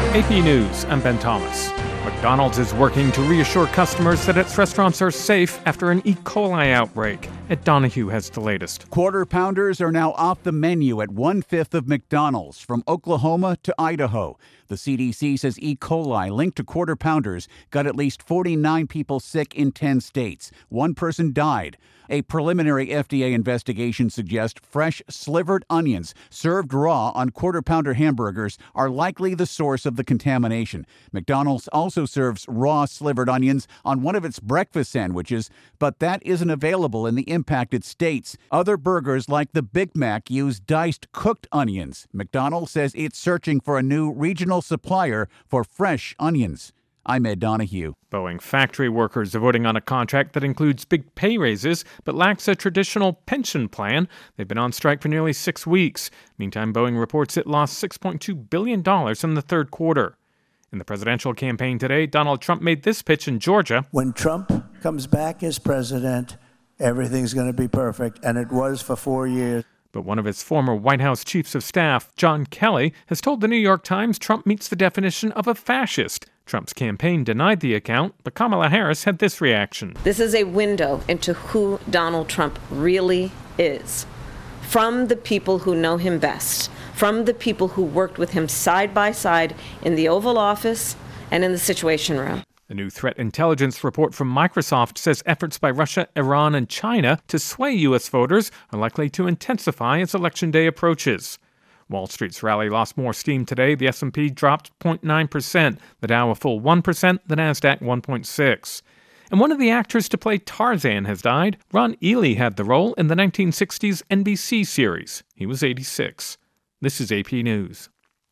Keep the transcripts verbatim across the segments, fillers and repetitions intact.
A P News, I'm Ben Thomas. McDonald's is working to reassure customers that its restaurants are safe after an E. coli outbreak. Ed Donahue has the latest. Quarter Pounders are now off the menu at one-fifth of McDonald's, from Oklahoma to Idaho. The C D C says E. coli linked to Quarter Pounders got at least forty-nine people sick in ten states. One person died. A preliminary F D A investigation suggests fresh slivered onions served raw on Quarter Pounder hamburgers are likely the source of the contamination. McDonald's also serves raw slivered onions on one of its breakfast sandwiches, but that isn't available in the impacted states. Other burgers like the Big Mac use diced cooked onions. McDonald's says it's searching for a new regional supplier for fresh onions. I'm Ed Donahue. Boeing factory workers are voting on a contract that includes big pay raises but lacks a traditional pension plan. They've been on strike for nearly six weeks. Meantime, Boeing reports it lost six point two billion dollars in the third quarter. In the presidential campaign today, Donald Trump made this pitch in Georgia. When Trump comes back as president, everything's going to be perfect, and it was for four years. But one of his former White House chiefs of staff, John Kelly, has told the New York Times Trump meets the definition of a fascist. Trump's campaign denied the account, but Kamala Harris had this reaction. This is a window into who Donald Trump really is. From the people who know him best, from the people who worked with him side by side in the Oval Office and in the Situation Room. A new threat intelligence report from Microsoft says efforts by Russia, Iran, and China to sway U S voters are likely to intensify as Election Day approaches. Wall Street's rally lost more steam today. The S and P dropped zero point nine percent, the Dow a full one percent, the Nasdaq one point six. And one of the actors to play Tarzan has died. Ron Ely had the role in the nineteen sixties N B C series. He was eighty-six. This is A P News.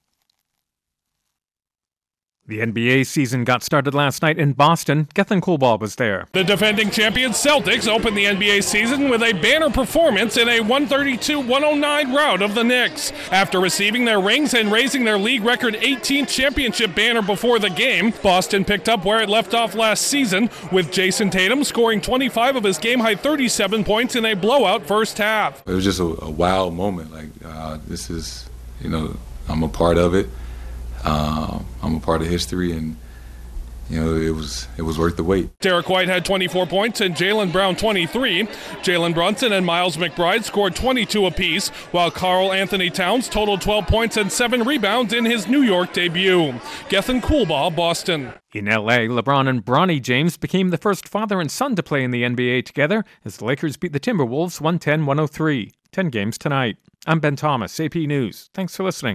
The N B A season got started last night in Boston. Gethin Coolbaugh was there. The defending champions Celtics opened the N B A season with a banner performance in a one thirty-two one oh nine rout of the Knicks. After receiving their rings and raising their league record eighteenth championship banner before the game, Boston picked up where it left off last season, with Jason Tatum scoring twenty-five of his game-high thirty-seven points in a blowout first half. It was just a, a wild moment. Like, uh, this is, you know, I'm a part of it. Uh, I'm a part of history, and you know it was it was worth the wait. Derek White had twenty-four points and Jaylen Brown twenty-three. Jalen Brunson and Miles McBride scored twenty-two apiece, while Karl Anthony Towns totaled twelve points and seven rebounds in his New York debut. Gethin Coolbaugh, Boston. In L A, LeBron and Bronny James became the first father and son to play in the N B A together as the Lakers beat the Timberwolves one ten one oh three. Ten games tonight. I'm Ben Thomas, A P News. Thanks for listening.